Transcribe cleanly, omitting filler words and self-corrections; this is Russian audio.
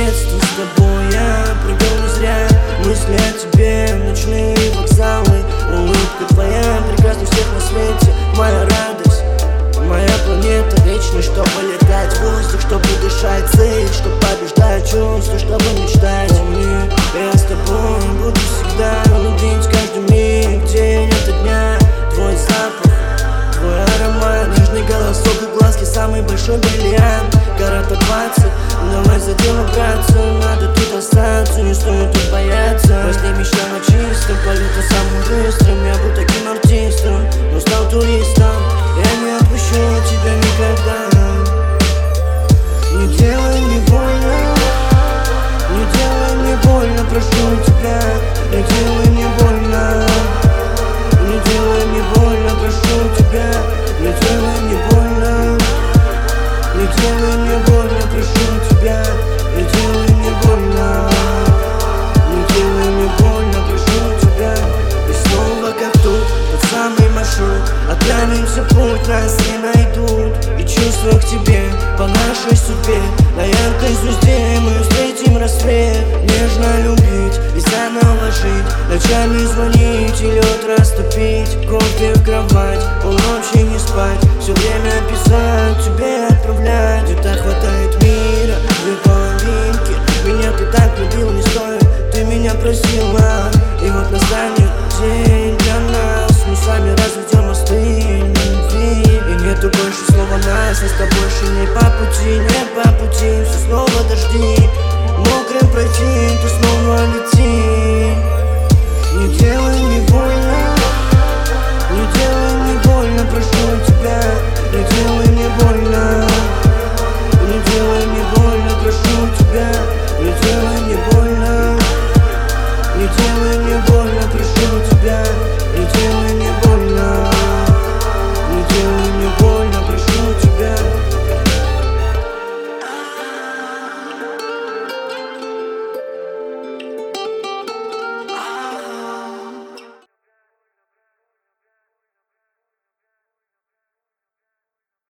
детство с тобой я провел не зря. Мысли о тебе, ночные вокзалы, улыбка твоя прекрасней всех на свете. Моя радость, моя планета вечная, чтобы летать в воздух, чтобы дышать цель, чтобы побеждать чувства, чтобы мечтать. Помни, я с тобой буду всегда, любить каждый миг, день ото дня. Твой запах, твой аромат, нежный голосок и глазки, самый большой бриллиант. Гора по 20, давай за дело браться, надо тут остаться, не стоит тут бояться. Во сне мечтала чистым, полета самым быстрым, я был таким артистом, но стал туристом. Я не отпущу тебя никогда. Не делай мне больно, не делай мне больно, прошу тебя. Не делай мне больно, не делай мне больно, прошу тебя. Не делай мне больно, не делай мне больно, прошу тебя. Не делай мне больно, не делай мне больно, прошу тебя. И снова как тут, тот самый маршрут, отправимся в путь, нас не найдут. И чувства к тебе по нашей судьбе, на яркой звезде мы встретим рассвет. Нежно любить и заново жить, ночами звонить и лед растопить, кофе в кровать, полночи не спать, все время писать, тебе отправлять. Где-то хватает мира, две половинки, меня ты так любил, не стоит, ты меня просила. И вот настанет день для нас, мы сами разведем мосты любви. И нету больше слова нас с тобой больше не по пути, не по пути. Все снова дожди, мокрым пройти, ты снова лети.